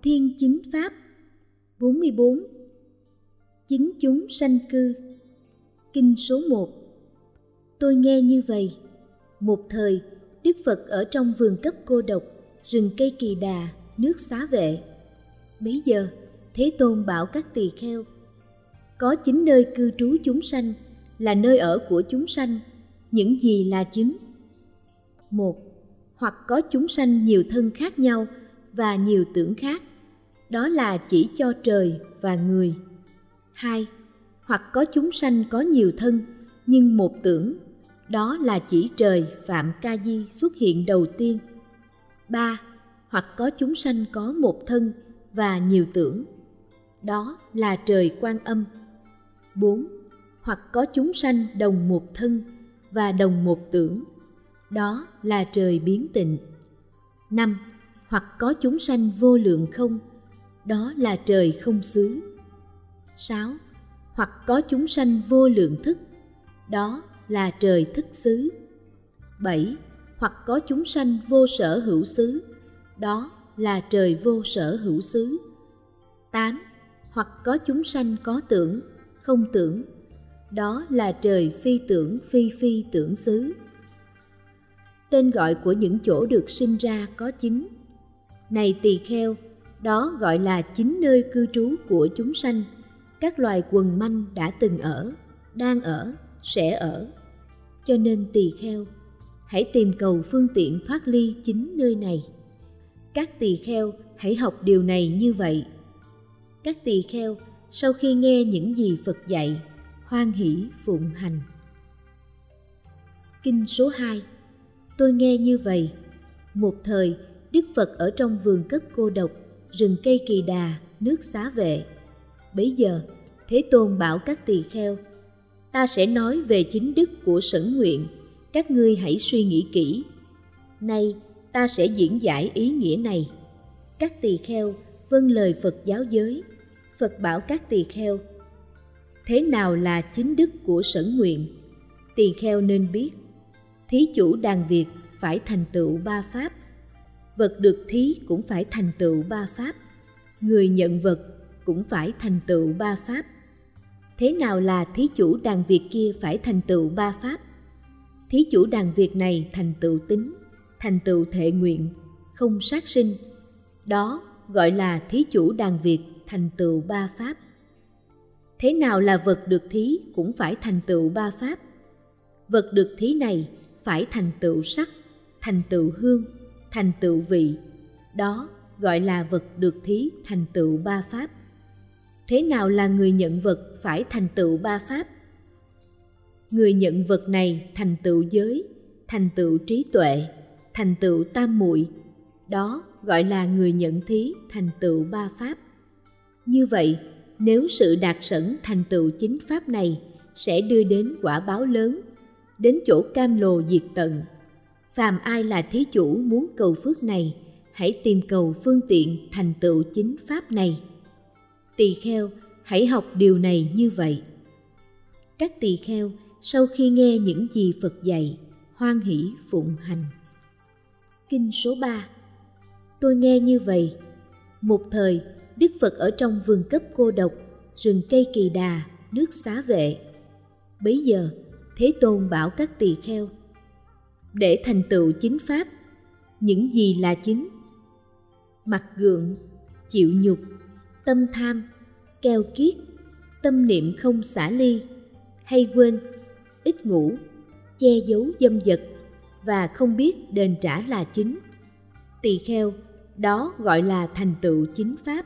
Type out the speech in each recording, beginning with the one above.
Thiên chính pháp. 44. Chính chúng sanh cư. Kinh số 1. Tôi nghe như vậy. Một thời, Đức Phật ở trong vườn cấp cô độc, rừng cây Kỳ Đà, nước Xá Vệ. Bấy giờ, Thế Tôn bảo các tỳ kheo: có 9 nơi cư trú chúng sanh, là nơi ở của chúng sanh. Những gì là 9? 1. Hoặc có chúng sanh nhiều thân khác nhau và nhiều tưởng khác, đó là chỉ cho trời và người. 2. Hoặc có chúng sanh có nhiều thân nhưng một tưởng, đó là chỉ trời Phạm Ca Di xuất hiện đầu tiên. 3. Hoặc có chúng sanh có một thân và nhiều tưởng, đó là trời Quan Âm. 4. Hoặc có chúng sanh đồng một thân và đồng một tưởng, đó là trời Biến Tịnh. 5. Hoặc có chúng sanh vô lượng không, đó là trời Không Xứ. 6. Hoặc có chúng sanh vô lượng thức, đó là trời Thức Xứ. 7. Hoặc có chúng sanh vô sở hữu xứ, đó là trời Vô Sở Hữu Xứ. 8. Hoặc có chúng sanh có tưởng, không tưởng, đó là trời Phi Tưởng Phi Phi Tưởng Xứ. Tên gọi của những chỗ được sinh ra có 9. Này tỳ kheo, đó gọi là 9 nơi cư trú của chúng sanh, các loài quần manh đã từng ở, đang ở, sẽ ở. Cho nên tỳ kheo, hãy tìm cầu phương tiện thoát ly 9 nơi này. Các tỳ kheo hãy học điều này như vậy. Các tỳ kheo sau khi nghe những gì Phật dạy, hoan hỷ phụng hành. Kinh số 2. Tôi nghe như vậy. Một thời, Đức Phật ở trong vườn cấp cô độc, rừng cây Kỳ Đà, nước Xá Vệ. Bấy giờ, Thế Tôn bảo các tỳ kheo: ta sẽ nói về chính đức của Sẩn Nguyện, các ngươi hãy suy nghĩ kỹ. Nay, ta sẽ diễn giải ý nghĩa này. Các tỳ kheo vâng lời Phật giáo giới. Phật bảo các tỳ kheo: thế nào là chính đức của Sẩn Nguyện? Tỳ kheo nên biết, thí chủ đàn Việt phải thành tựu 3 pháp, vật được thí cũng phải thành tựu 3 pháp, người nhận vật cũng phải thành tựu 3 pháp. Thế nào là thí chủ đàn Việt kia phải thành tựu 3 pháp? Thí chủ đàn Việt này thành tựu tín, thành tựu thệ nguyện, không sát sinh, đó gọi là thí chủ đàn Việt thành tựu 3 pháp. Thế nào là vật được thí cũng phải thành tựu 3 pháp? Vật được thí này phải thành tựu sắc, thành tựu hương, thành tựu vị, đó gọi là vật được thí thành tựu 3 pháp. Thế nào là người nhận vật phải thành tựu 3 pháp? Người nhận vật này thành tựu giới, thành tựu trí tuệ, thành tựu tam muội, đó gọi là người nhận thí thành tựu 3 pháp. Như vậy, nếu sự đạt sẩn thành tựu 9 pháp này sẽ đưa đến quả báo lớn, đến chỗ cam lồ diệt tận. Phàm ai là thí chủ muốn cầu phước này, hãy tìm cầu phương tiện thành tựu 9 pháp này. Tỳ kheo, hãy học điều này như vậy. Các tỳ kheo sau khi nghe những gì Phật dạy, hoan hỷ phụng hành. Kinh số 3. Tôi nghe như vậy. Một thời, Đức Phật ở trong vườn cấp cô độc, rừng cây Kỳ Đà, nước Xá Vệ. Bấy giờ, Thế Tôn bảo các tỳ kheo: để thành tựu 9 pháp, những gì là 9? Mặc gượng, chịu nhục, tâm tham, keo kiết, tâm niệm không xả ly, hay quên, ít ngủ, che giấu dâm dật và không biết đền trả là 9. Tỳ kheo, đó gọi là thành tựu 9 pháp.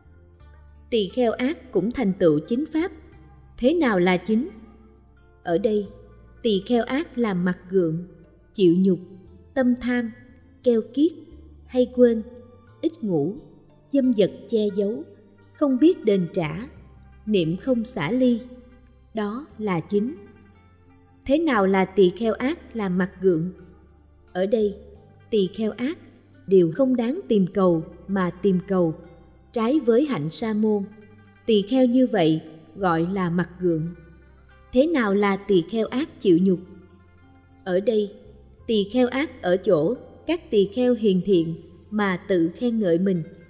Tỳ kheo ác cũng thành tựu 9 pháp. Thế nào là 9? Ở đây, tỳ kheo ác làm mặc gượng, chịu nhục, tâm tham, keo kiết, hay quên, ít ngủ, dâm dật che giấu, không biết đền trả, niệm không xả ly, đó là 9. Thế nào là tỳ kheo ác làm mặc gượng? Ở đây, tỳ kheo ác đều không đáng tìm cầu mà tìm cầu, trái với hạnh sa môn. Tỳ kheo như vậy gọi là mặc gượng. Thế nào là tỳ kheo ác chịu nhục? Ở đây, tỳ kheo ác ở chỗ các tỳ kheo hiền thiện mà tự khen ngợi mình,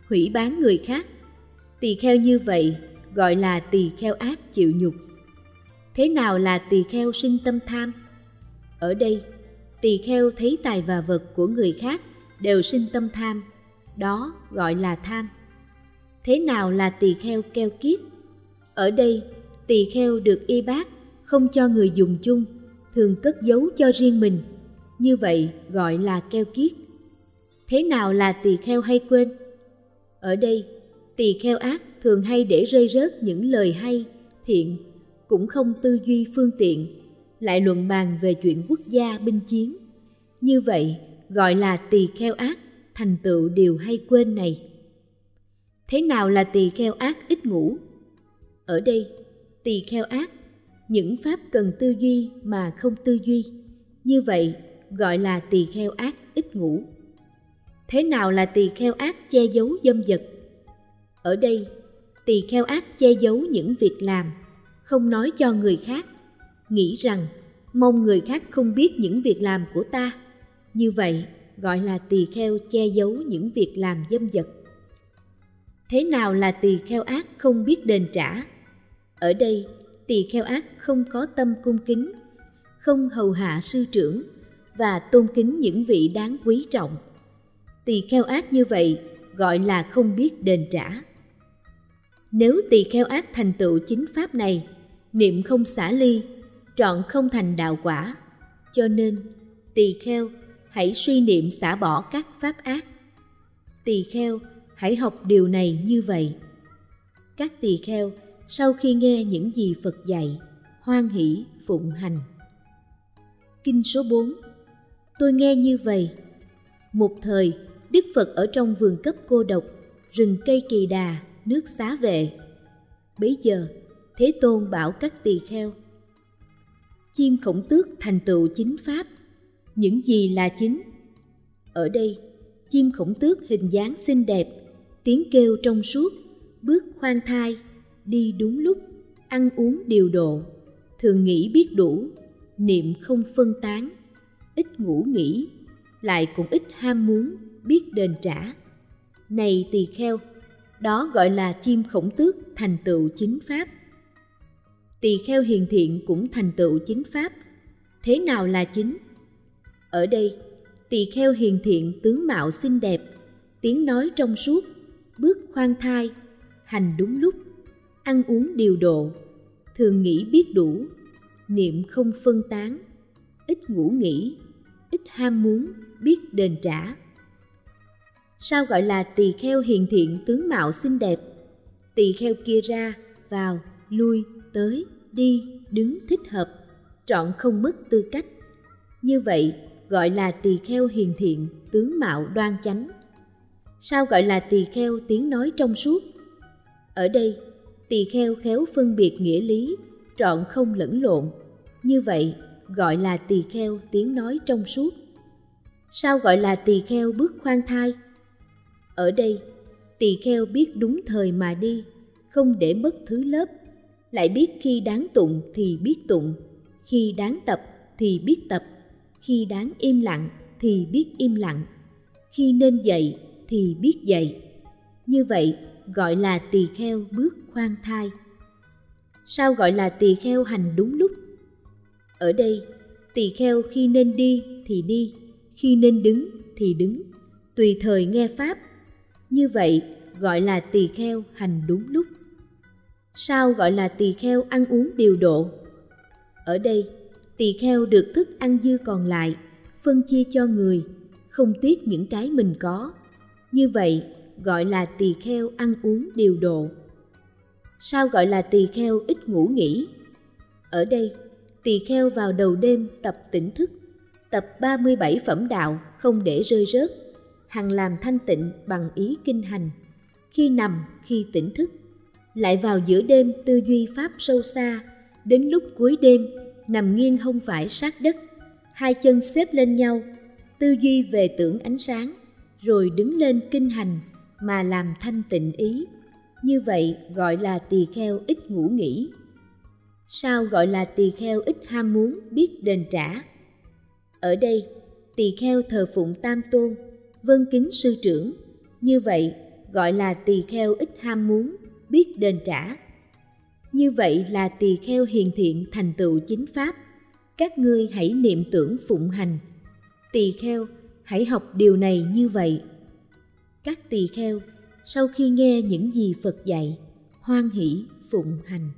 hủy bán người khác. Tỳ kheo như vậy gọi là tỳ kheo ác chịu nhục. Thế nào là tỳ kheo sinh tâm tham? Ở đây, tỳ kheo thấy tài và vật của người khác đều sinh tâm tham, đó gọi là tham. Thế nào là tỳ kheo keo kiết? Ở đây, tỳ kheo được y bác, không cho người dùng chung, thường cất giấu cho riêng mình, như vậy gọi là keo kiết. Thế nào là tỳ kheo hay quên? Ở đây, tỳ kheo ác thường hay để rơi rớt những lời hay, thiện, cũng không tư duy phương tiện, lại luận bàn về chuyện quốc gia binh chiến. Như vậy gọi là tỳ kheo ác thành tựu điều hay quên này. Thế nào là tỳ kheo ác ít ngủ? Ở đây, tỳ kheo ác, những pháp cần tư duy mà không tư duy, như vậy gọi là tỳ kheo ác ít ngủ. Thế nào là tỳ kheo ác che giấu dâm dật? Ở đây, tỳ kheo ác che giấu những việc làm, không nói cho người khác, nghĩ rằng mong người khác không biết những việc làm của ta, như vậy gọi là tỳ kheo che giấu những việc làm dâm dật. Thế nào là tỳ kheo ác không biết đền trả? Ở đây, tỳ kheo ác không có tâm cung kính, không hầu hạ sư trưởng và tôn kính những vị đáng quý trọng. Tỳ kheo ác như vậy gọi là không biết đền trả. Nếu tỳ kheo ác thành tựu chính pháp này, niệm không xả ly, trọn không thành đạo quả, cho nên tỳ kheo hãy suy niệm xả bỏ các pháp ác. Tỳ kheo hãy học điều này như vậy. Các tỳ kheo sau khi nghe những gì Phật dạy, hoan hỷ phụng hành. Kinh số 4. Tôi nghe như vậy. Một thời, Đức Phật ở trong vườn cấp cô độc, rừng cây Kỳ Đà, nước Xá Vệ. Bấy giờ, Thế Tôn bảo các tỳ kheo: Chim Khổng Tước thành tựu chính pháp. Những gì là chính? Ở đây, chim Khổng Tước hình dáng xinh đẹp, tiếng kêu trong suốt, bước khoan thai, đi đúng lúc, ăn uống điều độ, thường nghĩ biết đủ, niệm không phân tán, ít ngủ nghỉ, lại cũng ít ham muốn, biết đền trả. Này tỳ kheo, đó gọi là chim Khổng Tước thành tựu chính pháp. Tỳ kheo hiền thiện cũng thành tựu chính pháp. Thế nào là chính? Ở đây, tỳ kheo hiền thiện tướng mạo xinh đẹp, tiếng nói trong suốt, bước khoan thai, hành đúng lúc, ăn uống điều độ, thường nghĩ biết đủ, niệm không phân tán, ít ngủ nghỉ, ít ham muốn, biết đền trả. Sao gọi là tỳ kheo hiền thiện tướng mạo xinh đẹp? Tỳ kheo kia ra, vào, lui, tới, đi, đứng thích hợp, trọn không mất tư cách. Như vậy gọi là tỳ kheo hiền thiện tướng mạo đoan chánh. Sao gọi là tỳ kheo tiếng nói trong suốt? Ở đây, tỳ kheo khéo phân biệt nghĩa lý, trọn không lẫn lộn. Như vậy gọi là tỳ kheo tiếng nói trong suốt. Sao gọi là tỳ kheo bước khoan thai? Ở đây, tỳ kheo biết đúng thời mà đi, không để mất thứ lớp, lại biết khi đáng tụng thì biết tụng, khi đáng tập thì biết tập, khi đáng im lặng thì biết im lặng, khi nên dạy thì biết dạy. Như vậy gọi là tỳ kheo bước khoan thai. Sao gọi là tỳ kheo hành đúng lúc? Ở đây, tỳ kheo khi nên đi thì đi, khi nên đứng thì đứng, tùy thời nghe pháp. Như vậy gọi là tỳ kheo hành đúng lúc. Sao gọi là tỳ kheo ăn uống điều độ? Ở đây, tỳ kheo được thức ăn dư còn lại, phân chia cho người, không tiếc những cái mình có. Như vậy gọi là tỳ kheo ăn uống điều độ. Sao gọi là tỳ kheo ít ngủ nghỉ? Ở đây, tỳ kheo vào đầu đêm tập tỉnh thức, tập 37 phẩm đạo không để rơi rớt, hằng làm thanh tịnh bằng ý kinh hành, khi nằm khi tỉnh thức, lại vào giữa đêm tư duy pháp sâu xa, đến lúc cuối đêm nằm nghiêng hông phải sát đất, hai chân xếp lên nhau, tư duy về tưởng ánh sáng, rồi đứng lên kinh hành mà làm thanh tịnh ý. Như vậy gọi là tỳ kheo ít ngủ nghỉ. Sao gọi là tỳ kheo ít ham muốn, biết đền trả? Ở đây, tỳ kheo thờ phụng Tam Tôn, vâng kính sư trưởng. Như vậy gọi là tỳ kheo ít ham muốn, biết đền trả. Như vậy là tỳ kheo hiền thiện thành tựu chính pháp. Các ngươi hãy niệm tưởng phụng hành. Tỳ kheo, hãy học điều này như vậy. Các tỳ kheo, sau khi nghe những gì Phật dạy, hoan hỷ phụng hành.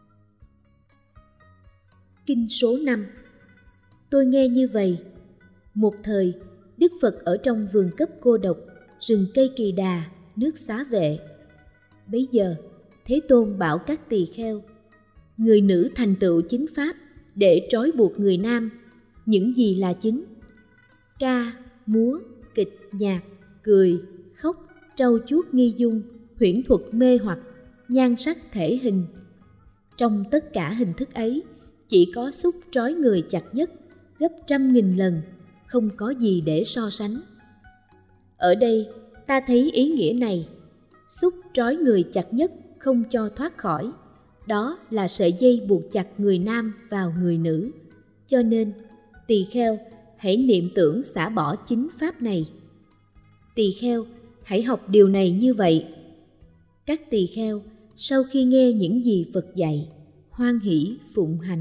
Kinh số 5. Tôi nghe như vậy. Một thời, Đức Phật ở trong vườn cấp cô độc, rừng cây Kỳ Đà, nước Xá Vệ. Bấy giờ, Thế Tôn bảo các tỳ kheo: người nữ thành tựu chính pháp để trói buộc người nam. Những gì là chính? Ca, múa, kịch, nhạc, cười, khóc, trau chuốt nghi dung, huyễn thuật mê hoặc, nhan sắc thể hình. Trong tất cả hình thức ấy, chỉ có xúc trói người chặt nhất, gấp 100.000 lần, không có gì để so sánh. Ở đây, ta thấy ý nghĩa này: xúc trói người chặt nhất không cho thoát khỏi, đó là sợi dây buộc chặt người nam vào người nữ. Cho nên, tỳ kheo, hãy niệm tưởng xả bỏ chính pháp này. Tỳ kheo, hãy học điều này như vậy. Các tỳ kheo, sau khi nghe những gì Phật dạy, hoan hỷ phụng hành.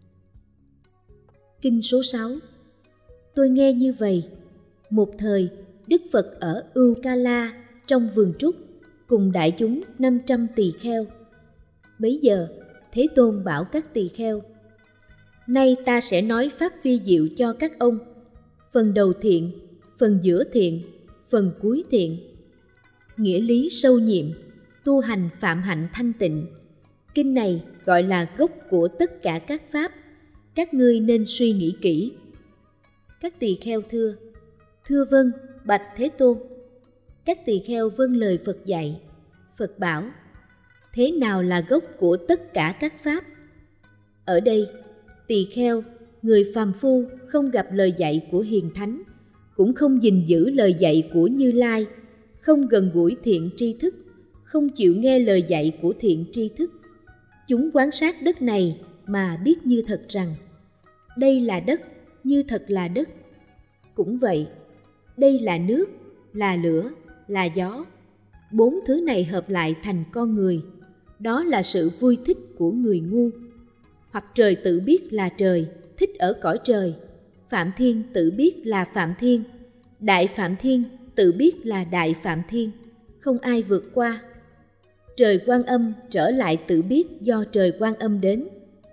Kinh số 6. Tôi nghe như vậy. Một thời, Đức Phật ở Ưu-ca-la trong vườn trúc cùng đại chúng 500 tỳ kheo. Bấy giờ, Thế Tôn bảo các tỳ kheo: nay ta sẽ nói pháp vi diệu cho các ông. Phần đầu thiện, phần giữa thiện, phần cuối thiện. Nghĩa lý sâu nhiệm, tu hành phạm hạnh thanh tịnh. Kinh này gọi là gốc của tất cả các pháp. Các ngươi nên suy nghĩ kỹ. Các tỳ kheo thưa: thưa vâng, bạch Thế Tôn. Các tỳ kheo vâng lời Phật dạy. Phật bảo: thế nào là gốc của tất cả các pháp? Ở đây, tỳ kheo, người phàm phu không gặp lời dạy của hiền thánh, cũng không gìn giữ lời dạy của Như Lai, không gần gũi thiện tri thức, không chịu nghe lời dạy của thiện tri thức. Chúng quan sát đất này mà biết như thật rằng đây là đất, như thật là đất. Cũng vậy, đây là nước, là lửa, là gió. 4 thứ này hợp lại thành con người. Đó là sự vui thích của người ngu. Hoặc trời tự biết là trời, thích ở cõi trời. Phạm Thiên tự biết là Phạm Thiên. Đại Phạm Thiên tự biết là Đại Phạm Thiên. Không ai vượt qua. Trời Quan Âm trở lại tự biết do trời Quan Âm đến.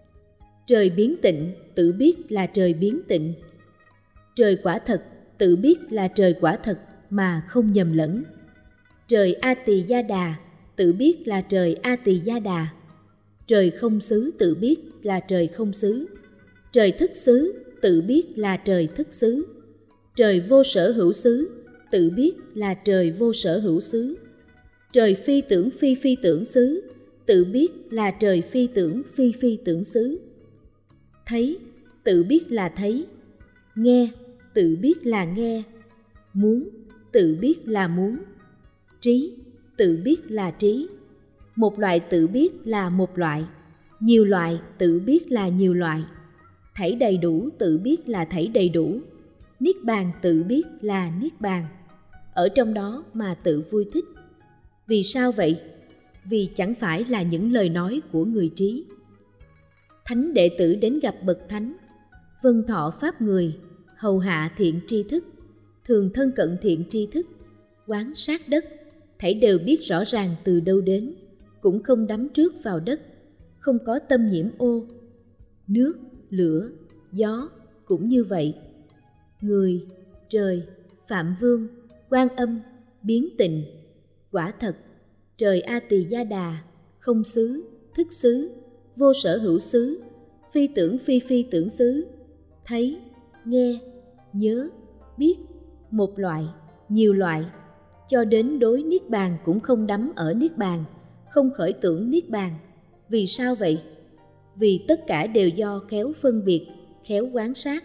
Trời biến tịnh tự biết là trời biến tịnh. Trời quả thật tự biết là trời quả thật mà không nhầm lẫn. Trời A Tỳ Gia Đà tự biết là trời A Tỳ Gia Đà. Trời không xứ tự biết là trời không xứ. Trời thức xứ tự biết là trời thức xứ. Trời vô sở hữu xứ tự biết là trời vô sở hữu xứ. Trời phi tưởng phi phi tưởng xứ tự biết là trời phi tưởng phi phi tưởng xứ. Thấy tự biết là thấy. Nghe tự biết là nghe. Muốn tự biết là muốn. Trí tự biết là trí. Một loại tự biết là một loại. Nhiều loại tự biết là nhiều loại. Thảy đầy đủ tự biết là thảy đầy đủ. Niết bàn tự biết là niết bàn. Ở trong đó mà tự vui thích. Vì sao vậy? Vì chẳng phải là những lời nói của người trí. Thánh đệ tử đến gặp bậc thánh, vân thọ pháp người, hầu hạ thiện tri thức, thường thân cận thiện tri thức, quán sát đất, thảy đều biết rõ ràng từ đâu đến, cũng không đắm trước vào đất, không có tâm nhiễm ô. Nước, lửa, gió cũng như vậy. Người, trời, Phạm Vương, Quan Âm, biến tịnh. Quả thật, trời A Tỳ Gia Đà, không xứ, thức xứ, vô sở hữu xứ, phi tưởng phi phi tưởng xứ, thấy, nghe, nhớ, biết, một loại, nhiều loại, cho đến đối niết bàn cũng không đắm ở niết bàn, không khởi tưởng niết bàn. Vì sao vậy? Vì tất cả đều do khéo phân biệt, khéo quán sát.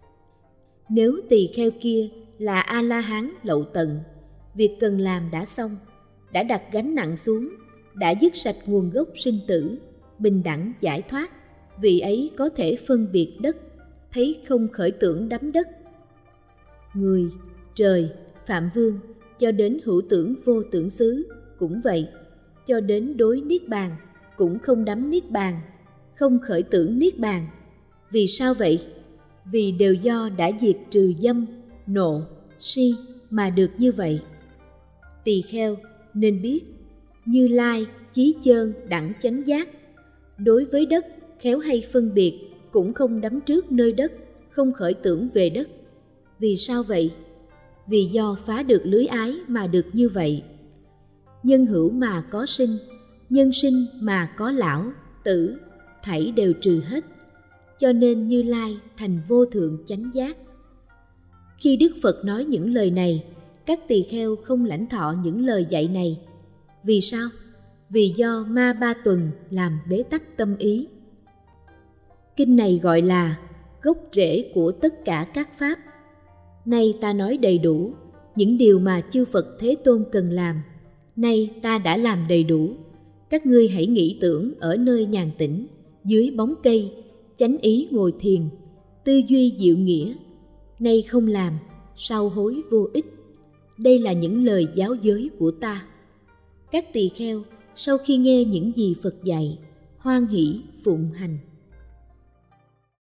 Nếu tỳ kheo kia là A-la-hán lậu tận, việc cần làm đã xong, đã đặt gánh nặng xuống, đã dứt sạch nguồn gốc sinh tử, bình đẳng giải thoát, vị ấy có thể phân biệt đất, thấy không khởi tưởng đắm đất. Người, trời, Phạm Vương, cho đến hữu tưởng vô tưởng xứ cũng vậy, cho đến đối niết bàn cũng không đắm niết bàn, không khởi tưởng niết bàn. Vì sao vậy? Vì đều do đã diệt trừ dâm, nộ, si mà được như vậy. Tỳ kheo nên biết, Như Lai chí chơn đẳng chánh giác. Đối với đất, khéo hay phân biệt, cũng không đắm trước nơi đất, không khởi tưởng về đất. Vì sao vậy? Vì do phá được lưới ái mà được như vậy. Nhân hữu mà có sinh, nhân sinh mà có lão, tử, thảy đều trừ hết. Cho nên Như Lai thành vô thượng chánh giác. Khi Đức Phật nói những lời này, các tỳ kheo không lãnh thọ những lời dạy này. Vì sao? Vì do ma ba tuần làm bế tắc tâm ý. Kinh này gọi là gốc rễ của tất cả các pháp. Nay ta nói đầy đủ những điều mà chư Phật Thế Tôn cần làm. Nay ta đã làm đầy đủ. Các ngươi hãy nghĩ tưởng ở nơi nhàn tĩnh, dưới bóng cây, chánh ý ngồi thiền, tư duy diệu nghĩa. Nay không làm, sau hối vô ích. Đây là những lời giáo giới của ta. Các tỳ kheo sau khi nghe những gì Phật dạy, hoan hỷ phụng hành.